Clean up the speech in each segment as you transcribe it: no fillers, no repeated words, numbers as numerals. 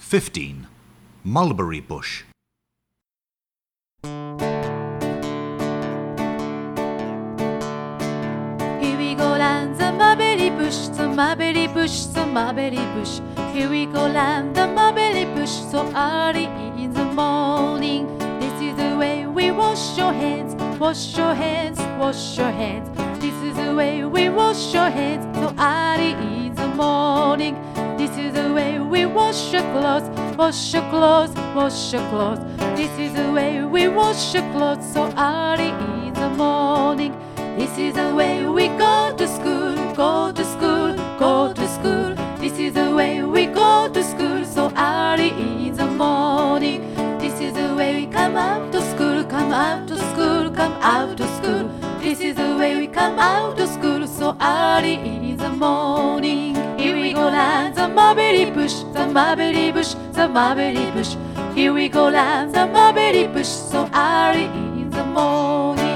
15. Mulberry bush. Here we go round the mulberry bush, the mulberry bush, the mulberry bush. Here we go round the mulberry bush so early in the morning. This is the way we wash your hands, wash your hands, wash your hands. This is the way we wash your hands so early in the morning. This is the way we wash your clothes, wash your clothes, wash your clothes. This is the way we wash your clothes so early in the morning. This is the way we go to school, go to school, go to school. This is the way we go to school so early in the morning. This is the way we come out to school, come out to school, come out to school. This is the way we come out to school so early in the morning. Here we go round the mulberry bush, the mulberry bush, the mulberry bush. Here we go round the mulberry bush so early in the morning.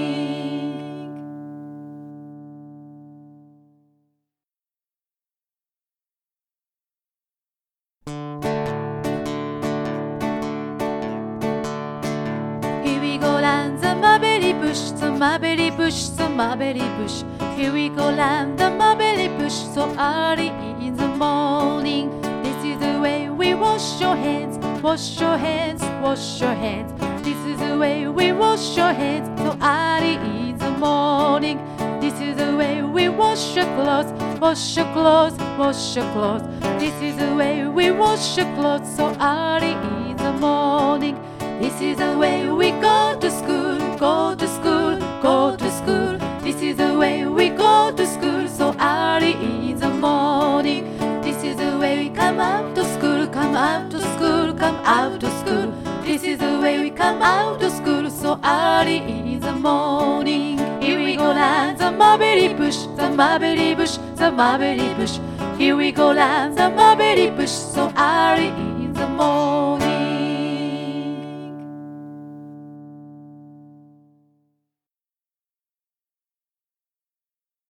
Here we go round the mulberry bush, the mulberry bush, the mulberry bush. Here we go round the mulberry bush so early in the morning. This is the way we wash your hands, wash your hands, wash your hands. This is the way we wash your hands so early in the morning. This is the way we wash your clothes, wash your clothes, wash your clothes. This is the way we wash your clothes so early in the morning. This is the way we go to school, go to school, go to school. This is the way we go to school so early in the morning. This is the way we come out to school, come out to school, come out to school. This is the way we come out to school so early in the morning. Here we go round the mulberry bush, the mulberry bush, the mulberry bush. Here we go round the mulberry bush so early in the morning.